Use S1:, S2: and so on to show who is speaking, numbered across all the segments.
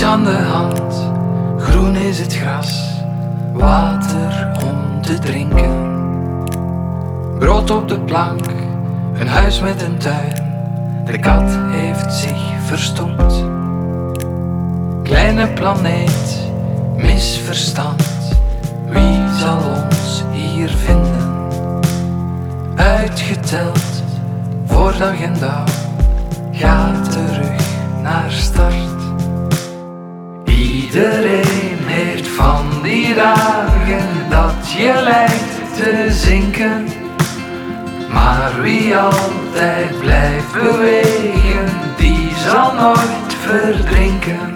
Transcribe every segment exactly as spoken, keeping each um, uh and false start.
S1: aan de hand, groen is het gras, water om te drinken. Brood op de plank, een huis met een tuin, de kat heeft zich verstopt. Kleine planeet, misverstand, wie zal ons hier vinden? Uitgeteld voor dag en dauw, ga terug naar start. Iedereen heeft van die dagen dat je lijkt te zinken, maar wie altijd blijft bewegen, die zal nooit verdrinken.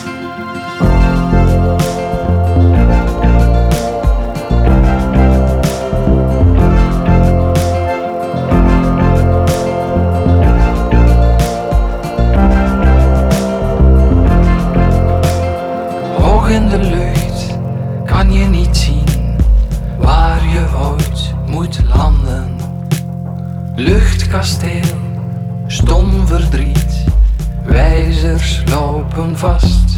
S1: In de lucht kan je niet zien waar je ooit moet landen. Luchtkasteel, stom verdriet, wijzers lopen vast.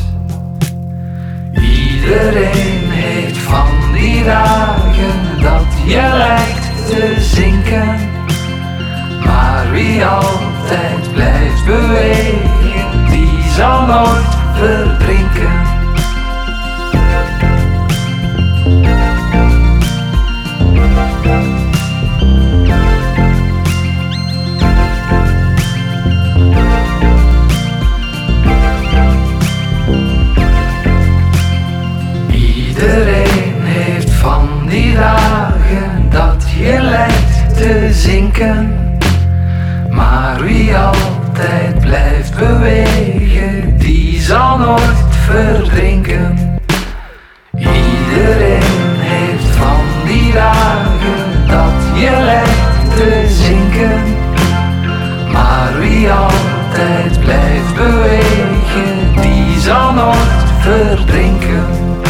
S1: Iedereen heeft van die dagen dat je lijkt te zinken, maar wie altijd blijft bewegen, die zal nooit verdrinken. Iedereen heeft van die dagen dat je lijkt te zinken, maar wie altijd blijft bewegen, die zal nooit verdrinken. Iedereen heeft van die dagen dat je lijkt te zinken, maar wie altijd blijft bewegen, die zal nooit verdrinken.